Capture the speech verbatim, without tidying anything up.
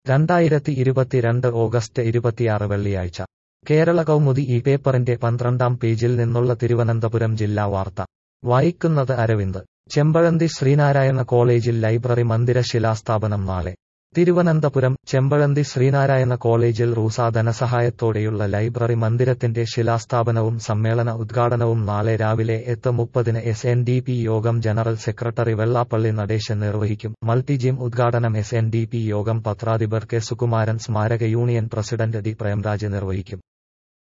രണ്ടായിരത്തി ഇരുപത്തിരണ്ട് ഓഗസ്റ്റ് ഇരുപത്തിയാറ് വെള്ളിയാഴ്ച കേരള കൗമുദി ഈ പേപ്പറിന്റെ പന്ത്രണ്ടാം പേജിൽ നിന്നുള്ള തിരുവനന്തപുരം ജില്ലാ വാർത്ത വായിക്കുന്നത് അരവിന്ദ്. ചെമ്പഴന്തി ശ്രീനാരായണ കോളേജിൽ ലൈബ്രറി മന്ദിര ശിലാസ്ഥാപനം നാളെ. തിരുവനന്തപുരം ചെമ്പഴന്തി ശ്രീനാരായണ കോളേജിൽ റൂസ ധനസഹായത്തോടെയുള്ള ലൈബ്രറി മന്ദിരത്തിന്റെ ശിലാസ്ഥാപനവും സമ്മേളന ഉദ്ഘാടനവും നാളെ രാവിലെ എട്ട് മുപ്പതിന് എസ് എൻ ഡി പി യോഗം ജനറൽ സെക്രട്ടറി വെള്ളാപ്പള്ളി നടേശൻ നിർവഹിക്കും. മൾട്ടിജിം ഉദ്ഘാടനം എസ് എൻ ഡി പി യോഗം പത്രാധിപർ കെ സുകുമാരൻ സ്മാരക യൂണിയൻ പ്രസിഡന്റ് ഡി പ്രേംരാജ് നിർവഹിക്കും.